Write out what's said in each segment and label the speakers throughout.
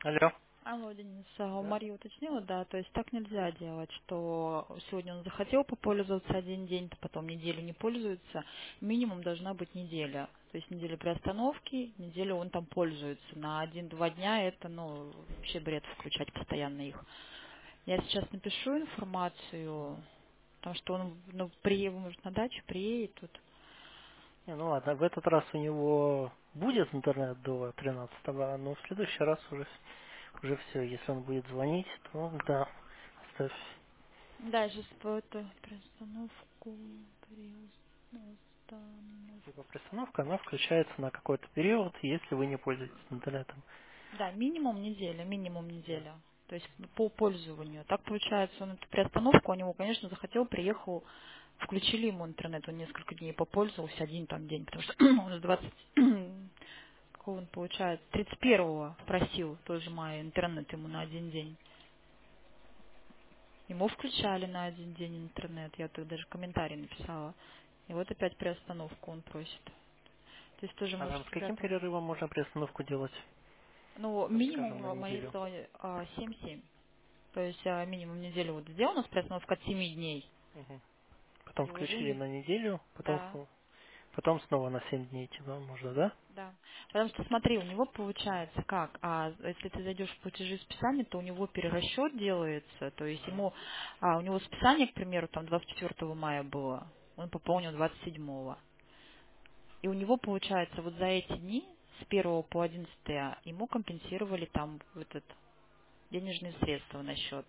Speaker 1: Алло.
Speaker 2: Алло, Денис,
Speaker 1: Да?
Speaker 2: Мария уточнила, да, то есть так нельзя делать, что сегодня он захотел попользоваться один день, то потом неделю не пользуется, минимум должна быть неделя, то есть неделя приостановки, неделю он там пользуется, на один-два дня это, ну, вообще бред включать постоянно их. Я сейчас напишу информацию, потому что он, ну, приедет, может, на дачу приедет тут.
Speaker 1: Не, ну ладно, в этот раз у него будет интернет до 13-го, но в следующий раз уже все. Если он будет звонить, то да, оставь.
Speaker 2: Да, сейчас по эту приостановку,
Speaker 1: Типа приостановка, она включается на какой-то период, если вы не пользуетесь интернетом.
Speaker 2: Да, минимум неделя, минимум
Speaker 1: Да.
Speaker 2: неделя. То есть по пользованию. Так получается, он эту приостановку, у него, конечно, захотел, приехал, включили ему интернет, он несколько дней попользовался, один там день, потому что он с 20, какого он получает, 31-го просил тоже мая интернет ему на один день. Ему включали на один день интернет, я тут даже комментарий написала. И вот опять приостановку он просит. То есть тоже,
Speaker 1: А
Speaker 2: может,
Speaker 1: там с каким
Speaker 2: ребята...
Speaker 1: перерывом можно приостановку делать?
Speaker 2: Ну,
Speaker 1: Ну, скажем,
Speaker 2: минимум
Speaker 1: на
Speaker 2: моей
Speaker 1: неделю.
Speaker 2: зоне 7-7. То есть минимум неделю вот сделана с приостановкой от 7 дней.
Speaker 1: Мгм. Потом
Speaker 2: И уже
Speaker 1: включили
Speaker 2: есть.
Speaker 1: на неделю,
Speaker 2: Да,
Speaker 1: потом снова на 7 дней, типа, можно, да?
Speaker 2: да. Потому что смотри, у него получается как, если ты зайдешь в платежи списания, то у него перерасчет делается, то есть ему, у него списание, к примеру, там 24 мая было, он пополнил 27. И у него получается вот за эти дни с 1 по 11 ему компенсировали там вот это денежные средства на счет.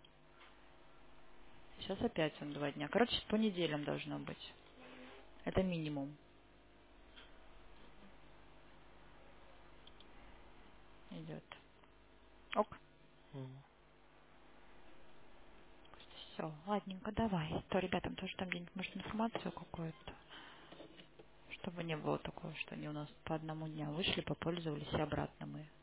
Speaker 2: Сейчас опять он 2 дня. Короче, по неделям должно быть. Это минимум идет. Ок.
Speaker 1: Мгм.
Speaker 2: Все, ладненько, давай. То ребятам тоже там где-нибудь, может, информацию какую-то, чтобы не было такого, что они у нас по одному дня вышли, попользовались и обратно мы.